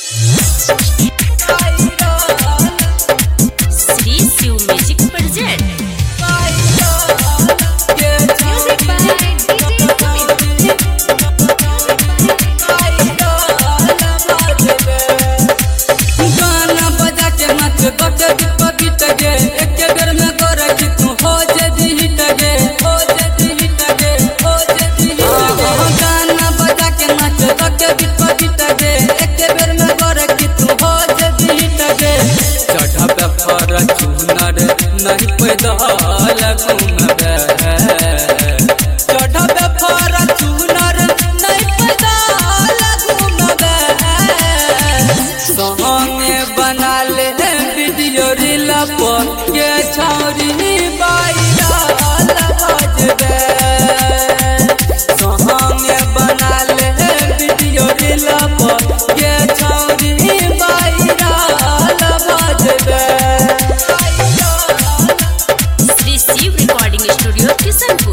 Shri Shiv music present नहीं पैदल घूमबे चढ़बे Fortuner नहीं पैदल घूमबे संगे बना ले वीडियो रील पर के छौरी वायरल बजबे संगे बना ले वीडियो रील पर के छौरी वायरल बजबे स्टूडियो किशनपुर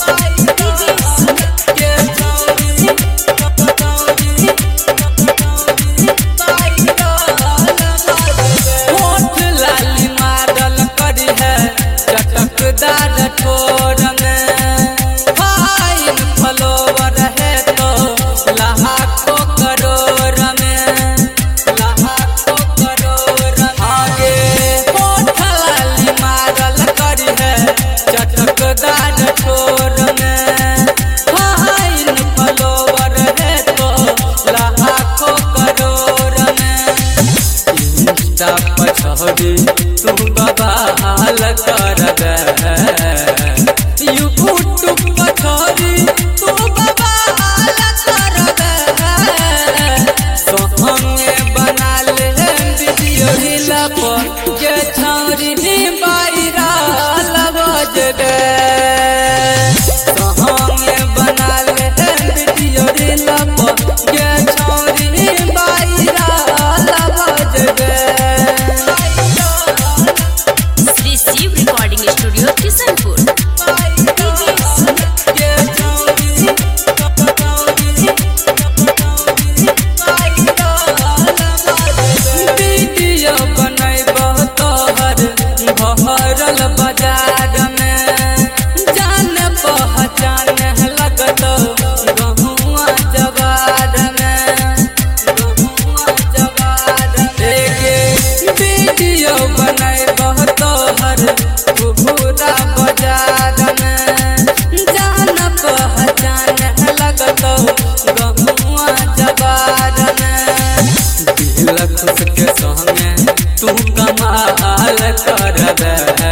लाली मारल करी है चटकदार ठोर में फाइन फॉलोवर है तो लाखों करोड़ में लाखों करोड़ आगे लाली मारल करी है चटकदार ठोर में फाइन फॉलोवर है तो लाखों करोड़ में इंस्टा पर छवि तू बवाल करबे यूट्यूब पर छवि तू बवाल करबे संगे बना ले वीडियो रील पर के छौरी वायरल बजबे संगे बना ले वीडियो रील पर के छौरी वायरल बजबे Shri Shiv recording studio Kishanpur video बनैबह तोहर भरल बाजार में जान पहचान लगतौ गहुआ जगार में गहुआ जगार वीडियो बनैबह तोहर पूरा बाजार में जान पहचान लगतौ गहुआ जगार में दिल खुश के संगे तू कमाल करबे